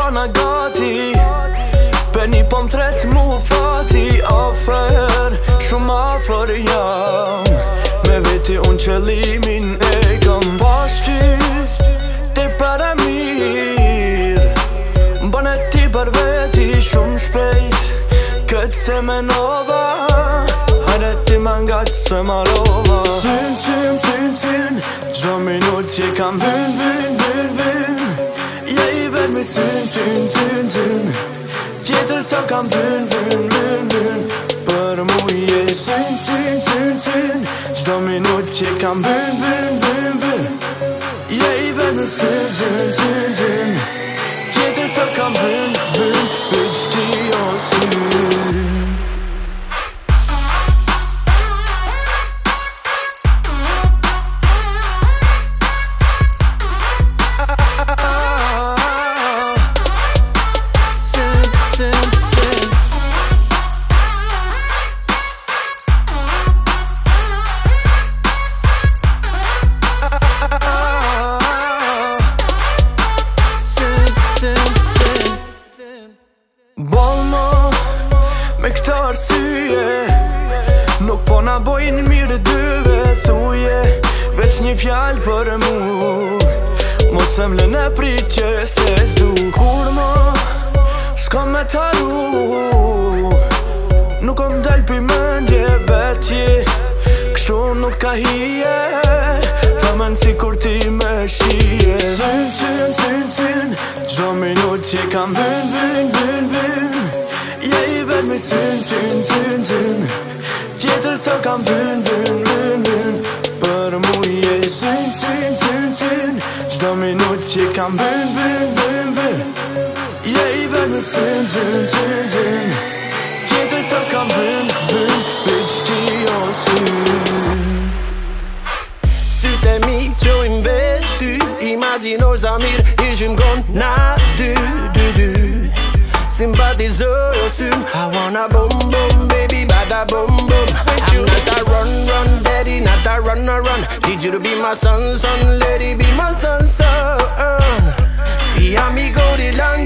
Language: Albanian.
bana gati për një pom tret mu fati afer, shumë afer jam me veti unë qëllimin e kam pashti ti para mirë bane ti për veti shumë shpejt këtë se menova hajde ti mangat se marova syn gjdo minut që kam vyn je i vet me syn Tjetër sa kam vyn për mu je syn gjdo minut që kam vyn je i vet me syn Tjetër sa kam vyn bitch ti o syn Bolmo, me këta arsye nuk po na bojnë mirë dyve thuje, veç një fjallë për mu mos e mle në pritje se s'du kur mo s'ka me taru nuk om del pi mëndje betje kështu nuk ka hije thëmën si kur ti me shije syn gjdo minut që kam vyn je i vet me syn Tjetër sa kam vyn për mu je syn gjdo minut që kam vyn je i vet me syn Tjetër sa kam vyn bitch ti o syn Sytë e mi qojnë veç ty Imaginoj zamir ishim kon na dy Sympatizoj o syn I wanna boom boom baby bada boom boom with you. I'm not a run daddy, not a run Need you to be my son lady be my son Fi amigo di lang